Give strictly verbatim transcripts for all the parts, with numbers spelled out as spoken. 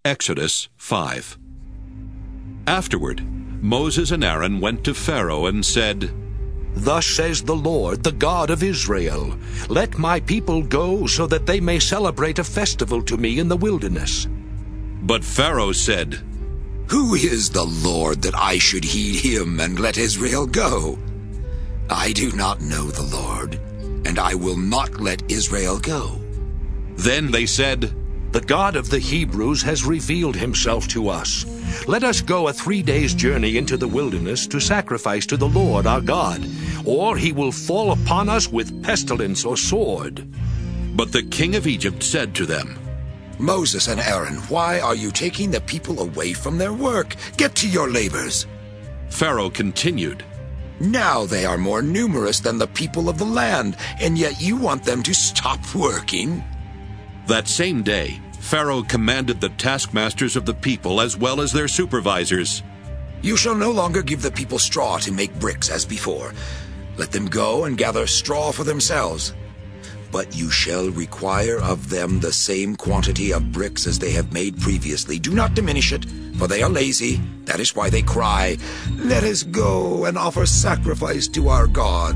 Exodus five. Afterward, Moses and Aaron went to Pharaoh and said, Thus says the Lord, the God of Israel, let my people go so that they may celebrate a festival to me in the wilderness. But Pharaoh said, Who is the Lord that I should heed him and let Israel go? I do not know the Lord, and I will not let Israel go. Then they said, The God of the Hebrews has revealed himself to us. Let us go a three days' journey into the wilderness to sacrifice to the Lord our God, or he will fall upon us with pestilence or sword. But the king of Egypt said to them, Moses and Aaron, why are you taking the people away from their work? Get to your labors. Pharaoh continued, Now they are more numerous than the people of the land, and yet you want them to stop working? That same day, Pharaoh commanded the taskmasters of the people as well as their supervisors, You shall no longer give the people straw to make bricks as before. Let them go and gather straw for themselves. But you shall require of them the same quantity of bricks as they have made previously. Do not diminish it, for they are lazy. That is why they cry, Let us go and offer sacrifice to our God.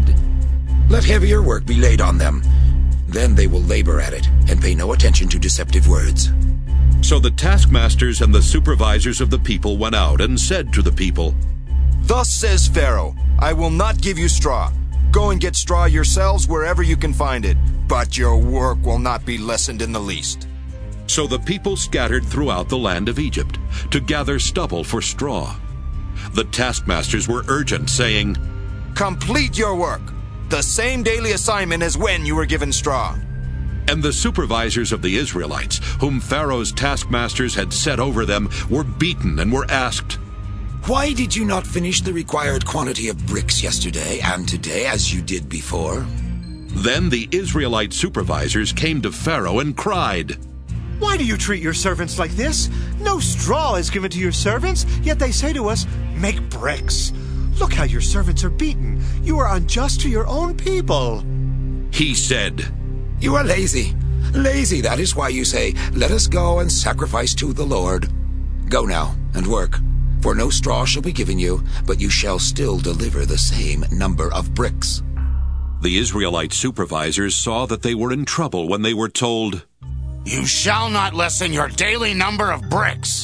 Let heavier work be laid on them. Then they will labor at it and pay no attention to deceptive words. So the taskmasters and the supervisors of the people went out and said to the people, Thus says Pharaoh, I will not give you straw. Go and get straw yourselves wherever you can find it, but your work will not be lessened in the least. So the people scattered throughout the land of Egypt to gather stubble for straw. The taskmasters were urgent, saying, Complete your work, the same daily assignment as when you were given straw. And the supervisors of the Israelites, whom Pharaoh's taskmasters had set over them, were beaten and were asked, Why did you not finish the required quantity of bricks yesterday and today as you did before? Then the Israelite supervisors came to Pharaoh and cried, Why do you treat your servants like this? No straw is given to your servants, yet they say to us, Make bricks. Look how your servants are beaten. You are unjust to your own people. He said, You are lazy. Lazy, that is why you say, Let us go and sacrifice to the Lord. Go now and work, for no straw shall be given you, but you shall still deliver the same number of bricks. The Israelite supervisors saw that they were in trouble when they were told, You shall not lessen your daily number of bricks.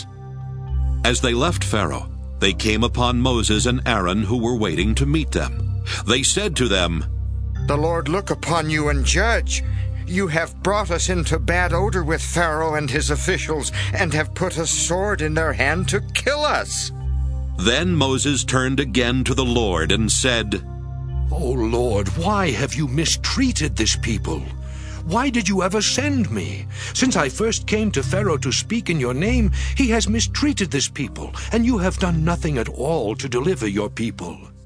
As they left Pharaoh, they came upon Moses and Aaron, who were waiting to meet them. They said to them, The Lord look upon you and judge. You have brought us into bad odor with Pharaoh and his officials, and have put a sword in their hand to kill us. Then Moses turned again to the Lord and said, O Lord, why have you mistreated this people? Why did you ever send me? Since I first came to Pharaoh to speak in your name, he has mistreated this people, and you have done nothing at all to deliver your people.